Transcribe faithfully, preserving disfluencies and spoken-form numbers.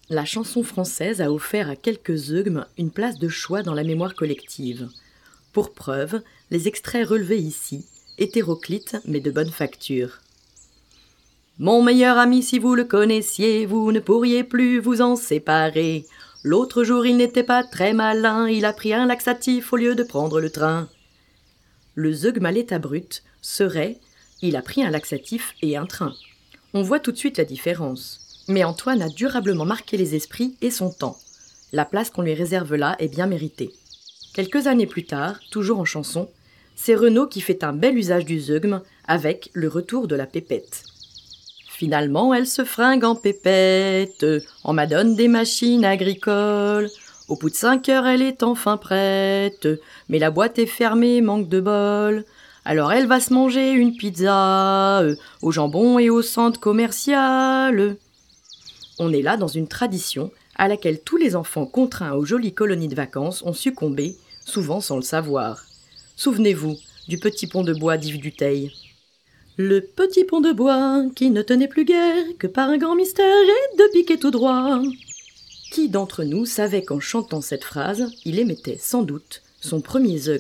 La chanson française a offert à quelques zeugmes une place de choix dans la mémoire collective. Pour preuve, les extraits relevés ici, hétéroclites mais de bonne facture. Mon meilleur ami, si vous le connaissiez, vous ne pourriez plus vous en séparer. L'autre jour, il n'était pas très malin, il a pris un laxatif au lieu de prendre le train. Le zeugme à l'état brut serait « il a pris un laxatif et un train ». On voit tout de suite la différence. Mais Antoine a durablement marqué les esprits et son temps. La place qu'on lui réserve là est bien méritée. Quelques années plus tard, toujours en chanson, c'est Renaud qui fait un bel usage du zeugme avec le retour de la pépette. Finalement, elle se fringue en pépette, en m'adonne des machines agricoles. Au bout de cinq heures, elle est enfin prête, mais la boîte est fermée, manque de bol. Alors elle va se manger une pizza, euh, au jambon et au centre commercial. On est là dans une tradition à laquelle tous les enfants contraints aux jolies colonies de vacances ont succombé, souvent sans le savoir. Souvenez-vous du petit pont de bois d'Yves Duteil. Le petit pont de bois qui ne tenait plus guère que par un grand mystère et de piquer tout droit. Qui d'entre nous savait qu'en chantant cette phrase, il émettait sans doute son premier zeugme ?